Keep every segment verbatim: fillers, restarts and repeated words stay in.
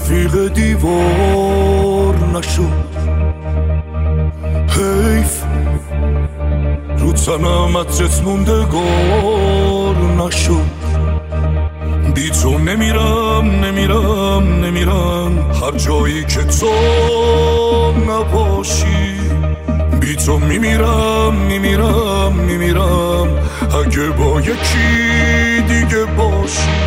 رفیق دیوار نشد. حیف رو تنم عطرت موندگار نشد. بی تو نمیرم نمیرم نمیرم هر جایی که تو نباشی. بی تو میمیرم میمیرم میمیرم اگه با یکی دیگه باشی.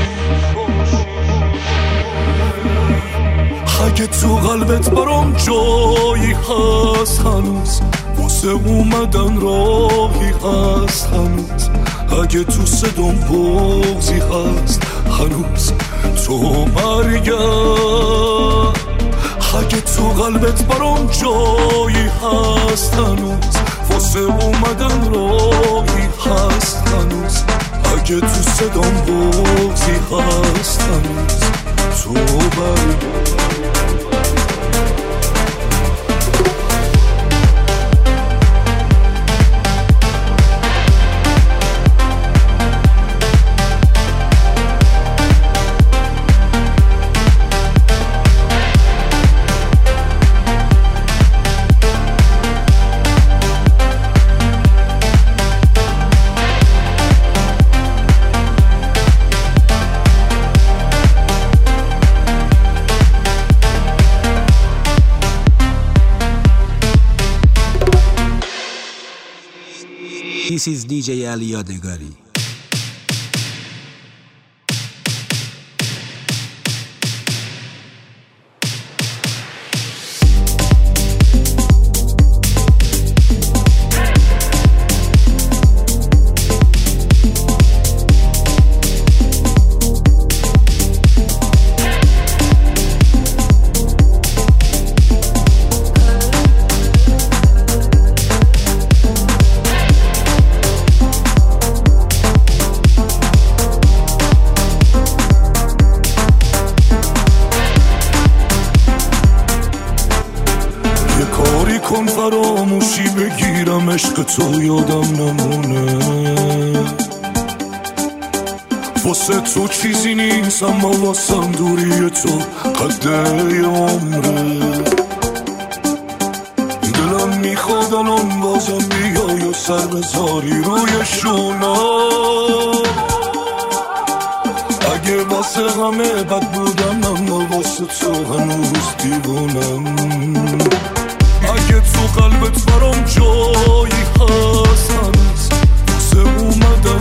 اگه تو قلبت برام جایی هست هنوز، واسه اومدن راهی هست هنوز. اگه تو صدام بغضی هست هنوز، تو برگرد. اگه تو قلبت برام جایی هست هنوز، واسه اومدن راهی هست هنوز. اگه تو صدام بغضی هست هنوز، تو برگرد. This is دی جی علی یادگاری. کن فراموشی بگیرم عشق تو یادم نمونه. واسه تو چیزی نیست اما واسم دوری تو قده عمره. دلم میخواد الان بازم بیای و سر بذاری روی شونا. اگه واسه همه بد بودم اما واسه تو هنوز دیوونم. اگه تو قلبت برام جایی هست هنوز، واسه اومدن